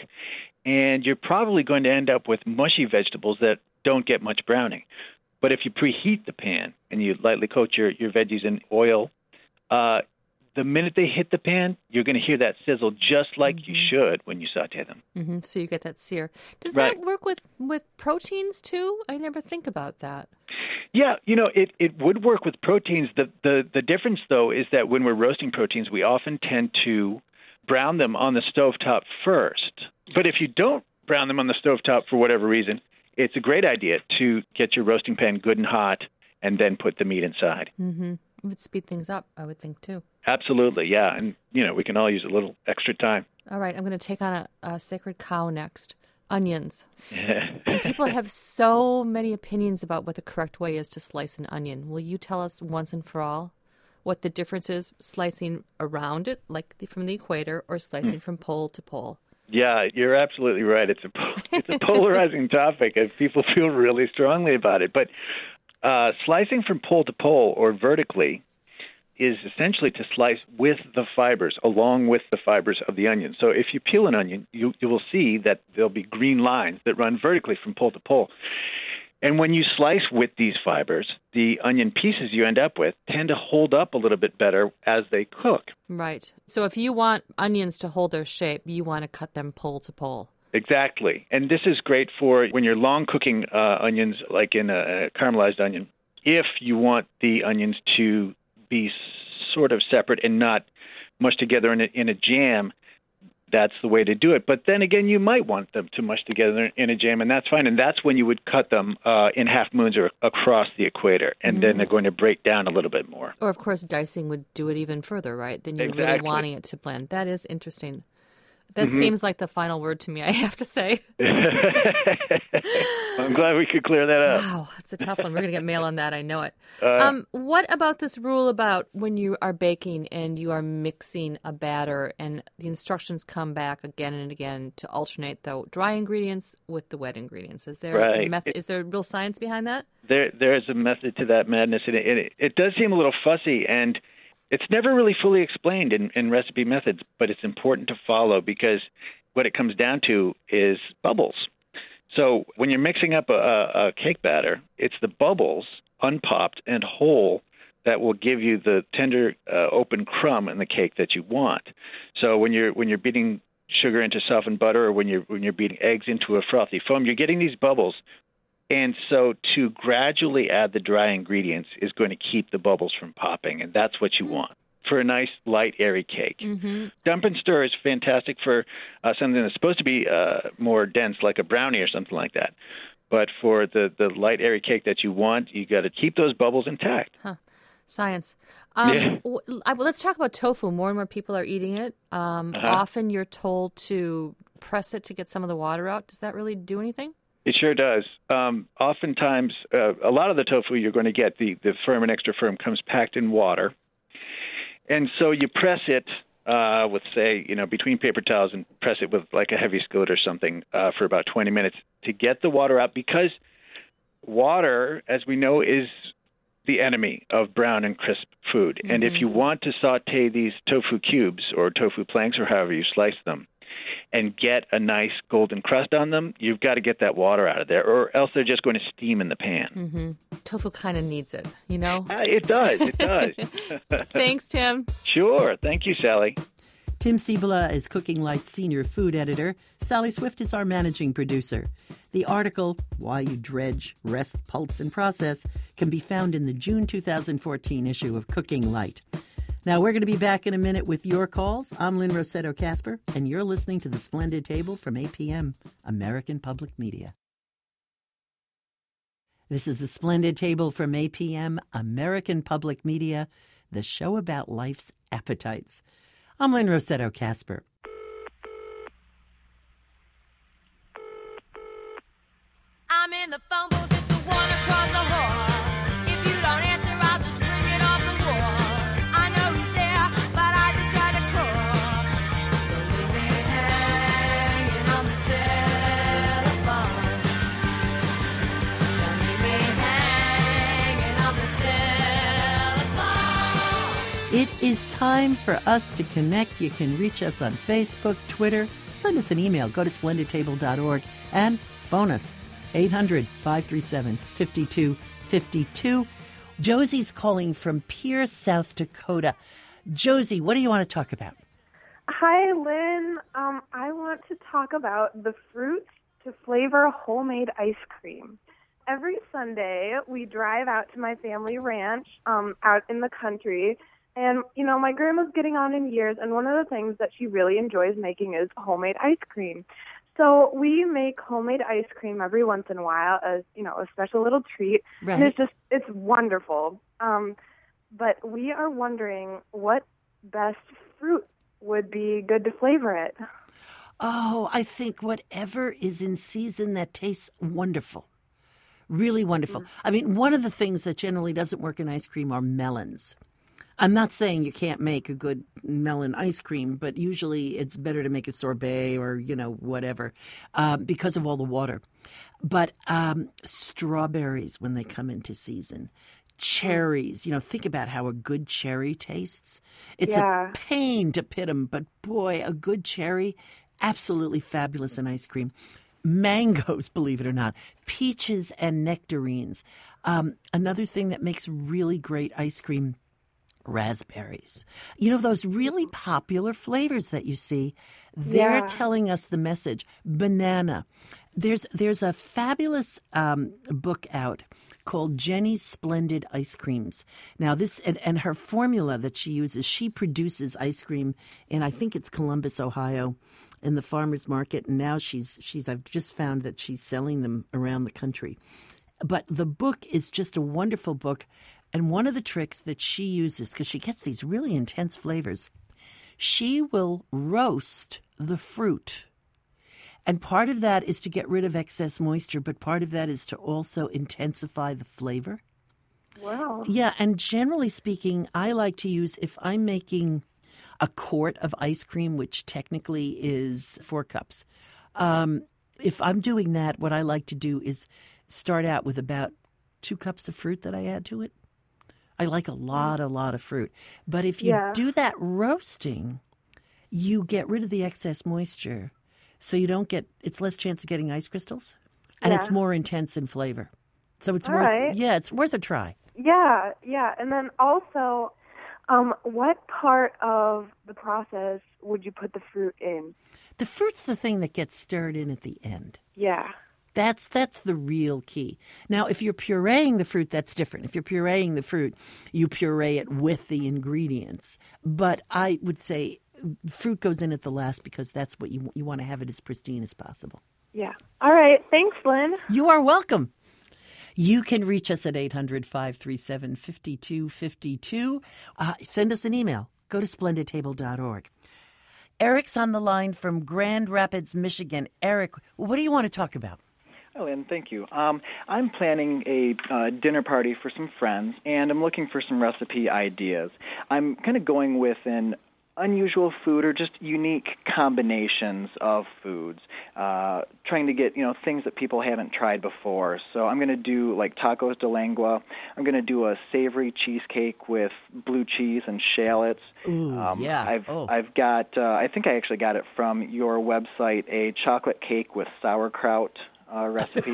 and you're probably going to end up with mushy vegetables that don't get much browning. But if you preheat the pan and you lightly coat your, your veggies in oil, uh, the minute they hit the pan, you're going to hear that sizzle just like mm-hmm. you should when you saute them. Mm-hmm. So you get that sear. Does right. that work with, with proteins too? I never think about that. Yeah, you know, it, it would work with proteins. The, the the difference, though, is that when we're roasting proteins, we often tend to brown them on the stovetop first. But if you don't brown them on the stovetop for whatever reason, it's a great idea to get your roasting pan good and hot and then put the meat inside. Mm-hmm. It would speed things up, I would think, too. Absolutely, yeah. And, you know, we can all use a little extra time. All right, I'm going to take on a, a sacred cow next. Onions. And people have so many opinions about what the correct way is to slice an onion. Will you tell us once and for all what the difference is slicing around it, like the, from the equator, or slicing mm. from pole to pole? Yeah, you're absolutely right. It's a it's a polarizing topic, and people feel really strongly about it. But uh, slicing from pole to pole or vertically is essentially to slice with the fibers, along with the fibers of the onion. So if you peel an onion, you, you will see that there'll be green lines that run vertically from pole to pole. And when you slice with these fibers, the onion pieces you end up with tend to hold up a little bit better as they cook. Right. So if you want onions to hold their shape, you want to cut them pole to pole. Exactly. And this is great for when you're long cooking uh, onions, like in a, a caramelized onion. If you want the onions to be sort of separate and not mushed together in a, in a jam, that's the way to do it. But then again, you might want them to mush together in a jam, and that's fine. And that's when you would cut them uh, in half moons or across the equator, and mm-hmm. then they're going to break down a little bit more. Or, of course, dicing would do it even further, right? Then you're exactly. really wanting it to blend. That is interesting. That mm-hmm. seems like the final word to me, I have to say. I'm glad we could clear that up. Wow, that's a tough one. We're going to get mail on that, I know it. Uh, um, what about this rule about when you are baking and you are mixing a batter and the instructions come back again and again to alternate the dry ingredients with the wet ingredients? Is there right. a method, is there real science behind that? There, There's a method to that madness, and it, it, it does seem a little fussy, and it's never really fully explained in, in recipe methods, but it's important to follow because what it comes down to is bubbles. So when you're mixing up a, a cake batter, it's the bubbles, unpopped and whole, that will give you the tender, uh, open crumb in the cake that you want. So when you're when you're beating sugar into softened butter, or when you're when you're beating eggs into a frothy foam, you're getting these bubbles. And so to gradually add the dry ingredients is going to keep the bubbles from popping, and that's what you want for a nice, light, airy cake. Mm-hmm. Dump and stir is fantastic for uh, something that's supposed to be uh, more dense, like a brownie or something like that. But for the, the light, airy cake that you want, you got to keep those bubbles intact. Huh. Science. Um, Yeah. w- I- well, let's talk about tofu. More and more people are eating it. Um, Uh-huh. Often you're told to press it to get some of the water out. Does that really do anything? It sure does. Um, oftentimes, uh, a lot of the tofu you're going to get, the, the firm and extra firm, comes packed in water. And so you press it uh, with, say, you know, between paper towels and press it with like a heavy skillet or something uh, for about twenty minutes to get the water out, because water, as we know, is the enemy of brown and crisp food. Mm-hmm. And if you want to saute these tofu cubes or tofu planks or however you slice them and get a nice golden crust on them, you've got to get that water out of there, or else they're just going to steam in the pan. Mm-hmm. Tofu kind of needs it, you know? Uh, it does. It does. Thanks, Tim. Sure. Thank you, Sally. Tim Cibola is Cooking Light's senior food editor. Sally Swift is our managing producer. The article, Why You Dredge, Rest, Pulse, and Process, can be found in the June two thousand fourteen issue of Cooking Light. Now, we're going to be back in a minute with your calls. I'm Lynn Rossetto Kasper, and you're listening to The Splendid Table from A P M, American Public Media. This is The Splendid Table from A P M, American Public Media, the show about life's appetites. I'm Lynn Rossetto Kasper. I'm in the phone booth, it's the one across the hall. If you don't answer, I'll just ring it off the wall. I know he's there, but I just tried to call. Don't leave me hanging on the telephone. Don't leave me hanging on the telephone. It is time for us to connect. You can reach us on Facebook, Twitter, send us an email, go to splendid table dot org, and phone us, eight hundred, five three seven, five two five two. Josie's calling from Pierce, South Dakota. Josie, what do you want to talk about? Hi, Lynn. Um, I want to talk about the fruits to flavor homemade ice cream. Every Sunday, we drive out to my family ranch um, out in the country. And, you know, my grandma's getting on in years, and one of the things that she really enjoys making is homemade ice cream. So we make homemade ice cream every once in a while as, you know, a special little treat. Right. And it's just, it's wonderful. Um, but we are wondering what best fruit would be good to flavor it. Oh, I think whatever is in season that tastes wonderful. Really wonderful. Mm-hmm. I mean, one of the things that generally doesn't work in ice cream are melons. I'm not saying you can't make a good melon ice cream, but usually it's better to make a sorbet or, you know, whatever, uh, because of all the water. But um, strawberries, when they come into season, cherries, you know, think about how a good cherry tastes. It's Yeah. a pain to pit them, but boy, a good cherry, absolutely fabulous in ice cream. Mangoes, believe it or not, peaches and nectarines. Um, another thing that makes really great ice cream, raspberries. You know, those really popular flavors that you see, they're Yeah. telling us the message. Banana. There's there's a fabulous um, book out called Jenny's Splendid Ice Creams. Now, this and, and her formula that she uses, she produces ice cream in, I think it's Columbus, Ohio, in the farmer's market. And now she's she's I've just found that she's selling them around the country. But the book is just a wonderful book. And one of the tricks that she uses, because she gets these really intense flavors, she will roast the fruit. And part of that is to get rid of excess moisture, but part of that is to also intensify the flavor. Wow. Yeah, and generally speaking, I like to use, if I'm making a quart of ice cream, which technically is four cups, um, if I'm doing that, what I like to do is start out with about two cups of fruit that I add to it. I like a lot, a lot of fruit. But if you Yeah. do that roasting, you get rid of the excess moisture. So you don't get, it's less chance of getting ice crystals. And it's Yeah. more intense in flavor. So it's All worth, right. yeah, it's worth a try. Yeah, yeah. And then also, um, what part of the process would you put the fruit in? The fruit's the thing that gets stirred in at the end. Yeah. That's that's the real key. Now, if you're pureeing the fruit, that's different. If you're pureeing the fruit, you puree it with the ingredients. But I would say fruit goes in at the last because that's what you you want to have it as pristine as possible. Yeah. All right. Thanks, Lynn. You are welcome. You can reach us at eight hundred, five three seven, five two five two. Uh, send us an email. Go to splendid table dot org. Eric's on the line from Grand Rapids, Michigan. Eric, what do you want to talk about? Oh, and thank you. Um, I'm planning a uh, dinner party for some friends, and I'm looking for some recipe ideas. I'm kind of going with an unusual food or just unique combinations of foods, uh, trying to get, you know, things that people haven't tried before. So I'm going to do like tacos de lengua. I'm going to do a savory cheesecake with blue cheese and shallots. Ooh, um, yeah. I've oh. I've got uh, I think I actually got it from your website, a chocolate cake with sauerkraut uh, recipe.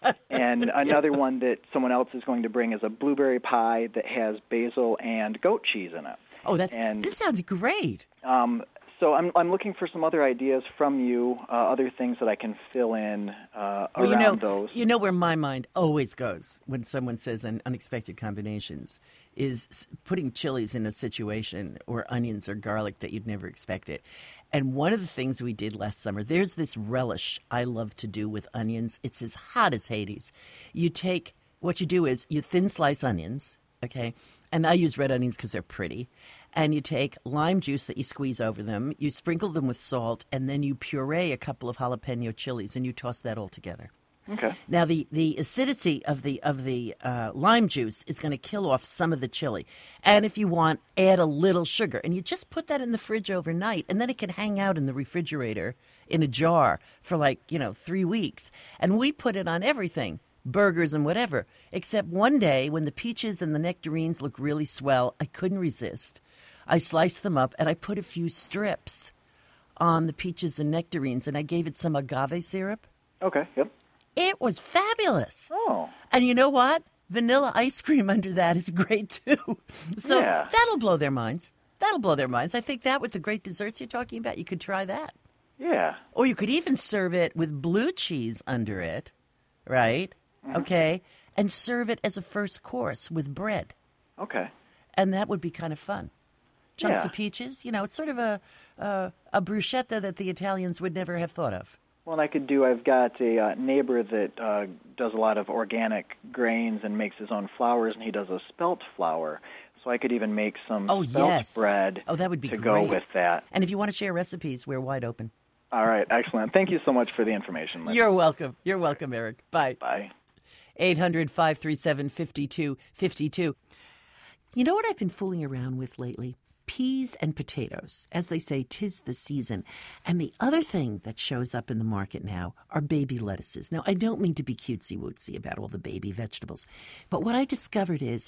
And another one that someone else is going to bring is a blueberry pie that has basil and goat cheese in it. Oh, that's and, this sounds great. Um, so I'm I'm looking for some other ideas from you, uh, other things that I can fill in uh, well, around you know, those. You know where my mind always goes when someone says un- unexpected combinations is putting chilies in a situation or onions or garlic that you'd never expected. And one of the things we did last summer, there's this relish I love to do with onions. It's as hot as Hades. You take, what you do is you thin slice onions, okay? And I use red onions because they're pretty. And you take lime juice that you squeeze over them, you sprinkle them with salt, and then you puree a couple of jalapeno chilies, and you toss that all together. Okay. Now, the, the acidity of the of the uh, lime juice is going to kill off some of the chili. And if you want, add a little sugar. And you just put that in the fridge overnight, and then it can hang out in the refrigerator in a jar for like, you know, three weeks. And we put it on everything. Burgers and whatever, except one day when the peaches and the nectarines look really swell, I couldn't resist. I sliced them up and I put a few strips on the peaches and nectarines, and I gave it some agave syrup. Okay, yep. It was fabulous. Oh. And you know what? Vanilla ice cream under that is great too. So yeah. that'll blow their minds. That'll blow their minds. I think that with the great desserts you're talking about, you could try that. Yeah. Or you could even serve it with blue cheese under it, right? Mm-hmm. Okay, and serve it as a first course with bread. Okay. And that would be kind of fun. Chunks yeah. of peaches, you know, it's sort of a, a a bruschetta that the Italians would never have thought of. Well, and I could do, I've got a uh, neighbor that uh, does a lot of organic grains and makes his own flours, and he does a spelt flour. So I could even make some oh, spelt yes. bread oh, that would be to great. go with that. And if you want to share recipes, we're wide open. All right, excellent. Thank you so much for the information, Lynn. You're welcome. You're welcome, Eric. Bye. Bye. eight hundred, five three seven, five two five two. You know what I've been fooling around with lately? Peas and potatoes. As they say, 'tis the season. And the other thing that shows up in the market now are baby lettuces. Now, I don't mean to be cutesy-wootsy about all the baby vegetables, but what I discovered is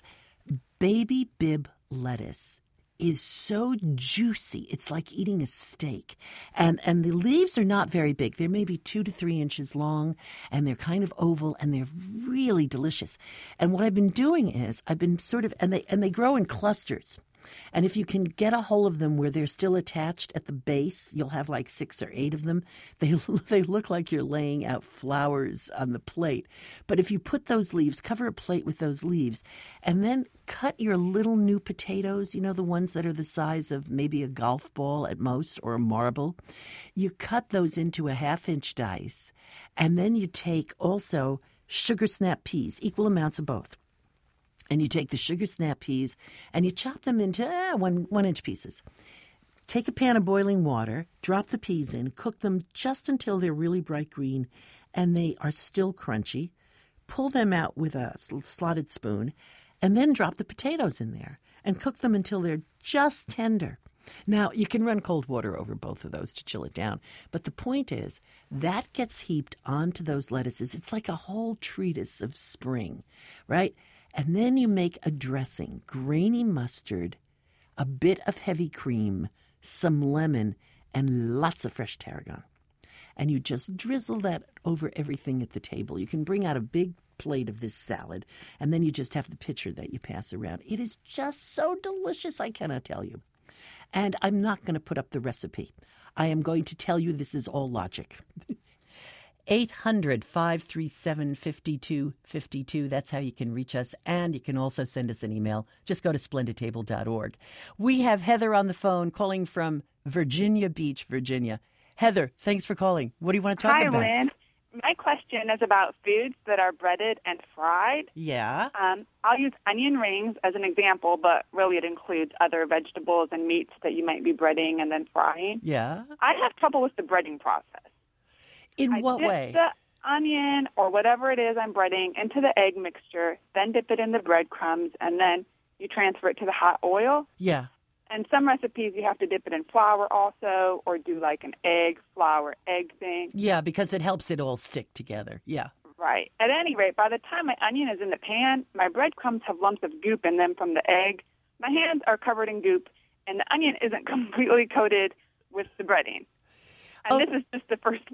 baby bib lettuce is so juicy. It's like eating a steak. And and the leaves are not very big. They're maybe two to three inches long, and they're kind of oval, and they're really delicious. And what I've been doing is I've been sort of, and they and they grow in clusters. And if you can get a hold of them where they're still attached at the base, you'll have like six or eight of them. They they look like you're laying out flowers on the plate. But if you put those leaves, cover a plate with those leaves, and then cut your little new potatoes, you know, the ones that are the size of maybe a golf ball at most or a marble, you cut those into a half-inch dice. And then you take also sugar snap peas, equal amounts of both. And you take the sugar snap peas and you chop them into eh, one, one-inch pieces. Take a pan of boiling water, drop the peas in, cook them just until they're really bright green and they are still crunchy. Pull them out with a slotted spoon and then drop the potatoes in there and cook them until they're just tender. Now, you can run cold water over both of those to chill it down. But the point is, that gets heaped onto those lettuces. It's like a whole treatise of spring, right? And then you make a dressing, grainy mustard, a bit of heavy cream, some lemon, and lots of fresh tarragon. And you just drizzle that over everything at the table. You can bring out a big plate of this salad, and then you just have the pitcher that you pass around. It is just so delicious, I cannot tell you. And I'm not going to put up the recipe. I am going to tell you this is all logic. eight hundred, five three seven, five two five two. That's how you can reach us. And you can also send us an email. Just go to splendid table dot org. We have Heather on the phone calling from Virginia Beach, Virginia. Heather, thanks for calling. What do you want to talk Hi, about? Lynn. my question is about foods that are breaded and fried. Yeah. Um, I'll use onion rings as an example, but really it includes other vegetables and meats that you might be breading and then frying. Yeah. I have trouble with the breading process. In I what dip way? the onion or whatever it is I'm breading into the egg mixture, then dip it in the breadcrumbs, and then you transfer it to the hot oil. Yeah. And some recipes you have to dip it in flour also, or do like an egg, flour, egg thing. Yeah, because it helps it all stick together. Yeah. Right. At any rate, by the time my onion is in the pan, my breadcrumbs have lumps of goop in them from the egg. My hands are covered in goop, and the onion isn't completely coated with the breading. And oh. this is just the first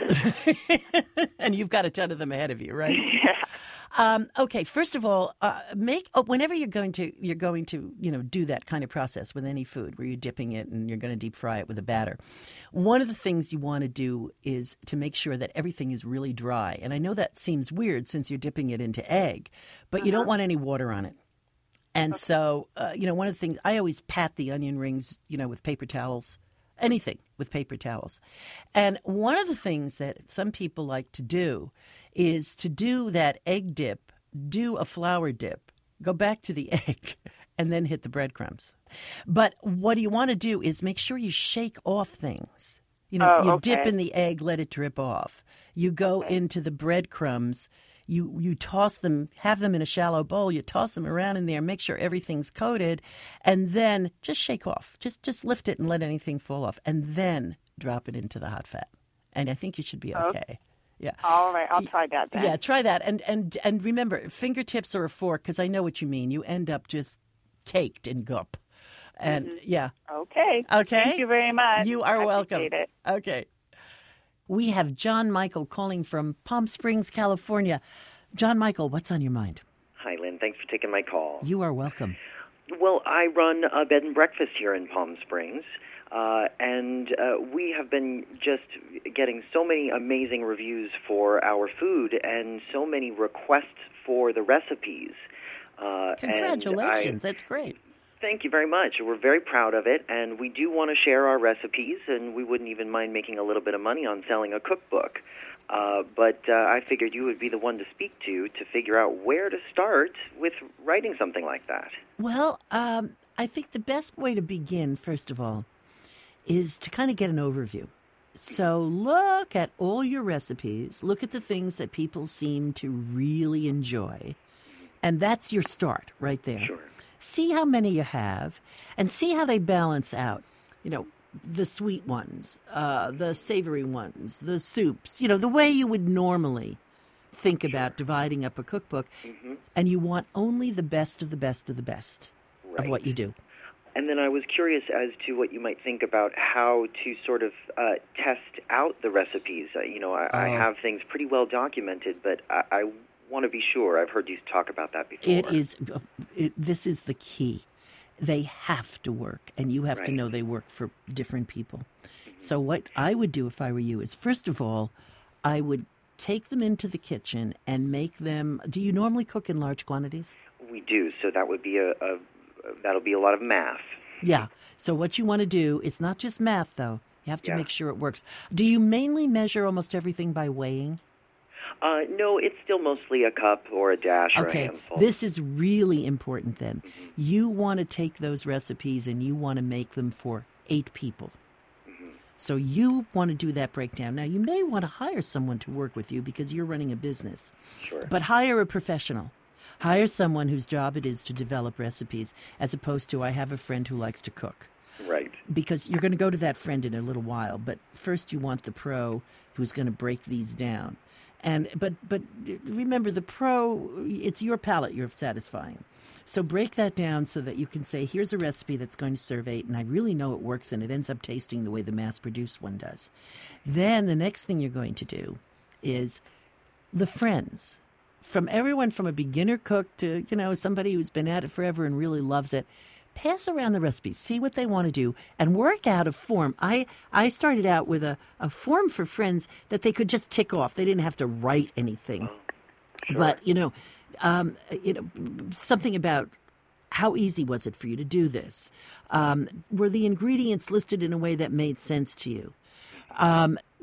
one. And you've got a ton of them ahead of you, right? Yeah. Um, okay. First of all, uh, make oh, whenever you're going to you're going to you know do that kind of process with any food where you're dipping it and you're going to deep fry it with a batter. One of the things you want to do is to make sure that everything is really dry. And I know that seems weird since you're dipping it into egg, but uh-huh. you don't want any water on it. And okay. so uh, you know one of the things I always pat the onion rings you know with paper towels. Anything with paper towels. And one of the things that some people like to do is to do that egg dip, do a flour dip, go back to the egg, and then hit the breadcrumbs. But what you want to do is make sure you shake off things. You know, oh, you okay. dip in the egg, let it drip off. You go okay. into the breadcrumbs. You you toss them, have them in a shallow bowl. You toss them around in there, make sure everything's coated, and then just shake off. Just just lift it and let anything fall off, and then drop it into the hot fat. And I think you should be okay. okay. Yeah. All right, I'll try that then. Yeah, try that, and and and remember, fingertips or a fork, because I know what you mean. You end up just caked in goop. And mm-hmm. yeah. Okay. Okay. Thank you very much. You are I welcome. Appreciate it. Okay. We have John Michael calling from Palm Springs, California. John Michael, what's on your mind? Hi, Lynn. Thanks for taking my call. You are welcome. Well, I run a bed and breakfast here in Palm Springs, uh, and uh, we have been just getting so many amazing reviews for our food and so many requests for the recipes. Uh, Congratulations. I, That's great. Thank you very much. We're very proud of it, and we do want to share our recipes, and we wouldn't even mind making a little bit of money on selling a cookbook. Uh, but uh, I figured you would be the one to speak to to figure out where to start with writing something like that. Well, um, I think the best way to begin, first of all, is to kind of get an overview. So look at all your recipes, look at the things that people seem to really enjoy, and that's your start right there. Sure. See how many you have, and see how they balance out. You know, the sweet ones, uh, the savory ones, the soups, you know, the way you would normally think sure. about dividing up a cookbook. Mm-hmm. And you want only the best of the best of the best right. of what you do. And then I was curious as to what you might think about how to sort of uh, test out the recipes. Uh, you know, I, uh, I have things pretty well documented, but I, I want to be sure. I've heard you talk about that before. It is. It, this is the key. They have to work, and you have right. to know they work for different people. Mm-hmm. So what I would do if I were you is, first of all, I would take them into the kitchen and make them. Do you normally cook in large quantities? We do. So that would be a, a that'll be a lot of math. Yeah. So what you want to do is not just math, though. You have to yeah. make sure it works. Do you mainly measure almost everything by weighing? Uh, no, it's still mostly a cup or a dash or okay. a handful. This is really important then. Mm-hmm. You want to take those recipes and you want to make them for eight people. Mm-hmm. So you want to do that breakdown. Now, you may want to hire someone to work with you because you're running a business. Sure. But hire a professional. Hire someone whose job it is to develop recipes as opposed to I have a friend who likes to cook. Right. Because you're going to go to that friend in a little while, but first you want the pro who's going to break these down. And but but remember, the pro, it's your palate you're satisfying. So break that down so that you can say, here's a recipe that's going to serve eight, and I really know it works, and it ends up tasting the way the mass-produced one does. Then the next thing you're going to do is the friends. From everyone from a beginner cook to, you know, somebody who's been at it forever and really loves it, pass around the recipes, see what they want to do, and work out a form. I, I started out with a, a form for friends that they could just tick off. They didn't have to write anything. Sure. But, you know, um, you know, something about how easy was it for you to do this? Um, were the ingredients listed in a way that made sense to you? Um,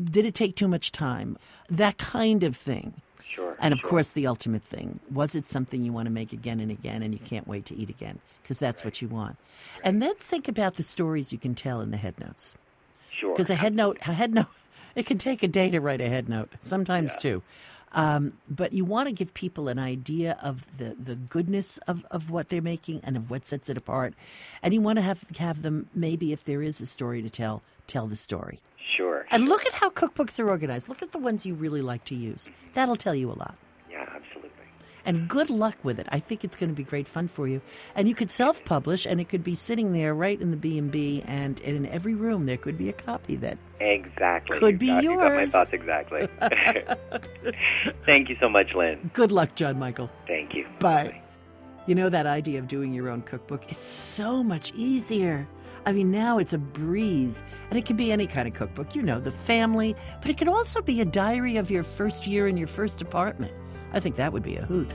Did it take too much time? That kind of thing. Sure. And of sure. course, the ultimate thing, was it something you want to make again and again and you can't wait to eat again? Because that's right. what you want. Right. And then think about the stories you can tell in the head notes. Sure. Because a head note, a head note, it can take a day to write a head note, sometimes yeah. two. Um, but you want to give people an idea of the, the goodness of, of what they're making and of what sets it apart. And you want to have have them, maybe if there is a story to tell, tell the story. Sure. And sure. look at how cookbooks are organized. Look at the ones you really like to use. That'll tell you a lot. Yeah, absolutely. And good luck with it. I think it's going to be great fun for you. And you could self-publish, and it could be sitting there right in the B and B, and in every room there could be a copy that exactly could be you got, yours. You got my thoughts exactly. Thank you so much, Lynn. Good luck, John Michael. Thank you. Bye. Bye. You know, that idea of doing your own cookbook, it's so much easier. I mean, now it's a breeze, and it can be any kind of cookbook, you know, the family, but it can also be a diary of your first year in your first apartment. I think that would be a hoot.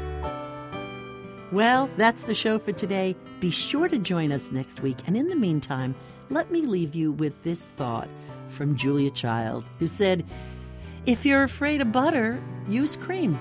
Well, that's the show for today. Be sure to join us next week, and in the meantime, let me leave you with this thought from Julia Child, who said, "If you're afraid of butter, use cream."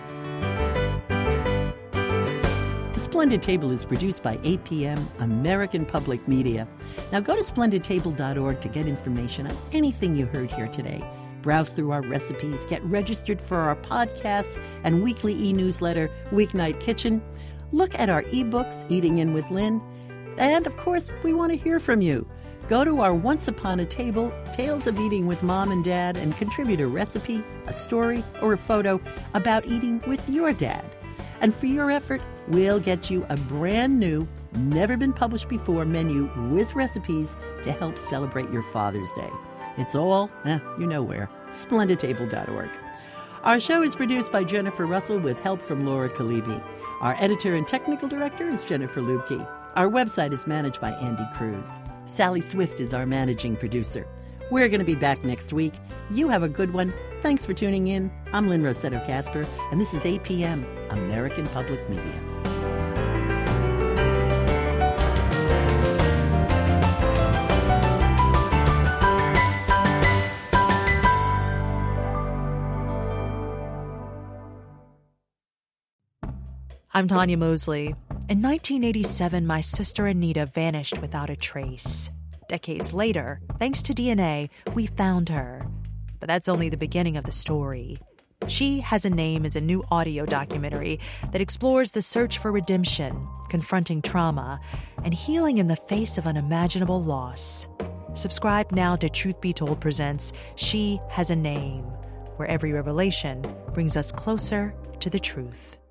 Splendid Table is produced by A P M, American Public Media. Now go to splendid table dot org to get information on anything you heard here today. Browse through our recipes, get registered for our podcasts and weekly e-newsletter, Weeknight Kitchen. Look at our ebooks, Eating In with Lynn. And, of course, we want to hear from you. Go to our Once Upon a Table, Tales of Eating with Mom and Dad, and contribute a recipe, a story, or a photo about eating with your dad. And for your effort, we'll get you a brand new, never been published before menu with recipes to help celebrate your Father's Day. It's all, eh, you know where, splendid table dot org. Our show is produced by Jennifer Russell with help from Laura Kalibi. Our editor and technical director is Jennifer Lubke. Our website is managed by Andy Cruz. Sally Swift is our managing producer. We're going to be back next week. You have a good one. Thanks for tuning in. I'm Lynn Rossetto Kasper, and this is A P M, American Public Media. I'm Tanya Mosley. In nineteen eighty-seven, my sister Anita vanished without a trace. Decades later, thanks to D N A, we found her. But that's only the beginning of the story. She Has a Name is a new audio documentary that explores the search for redemption, confronting trauma, and healing in the face of unimaginable loss. Subscribe now to Truth Be Told presents She Has a Name, where every revelation brings us closer to the truth.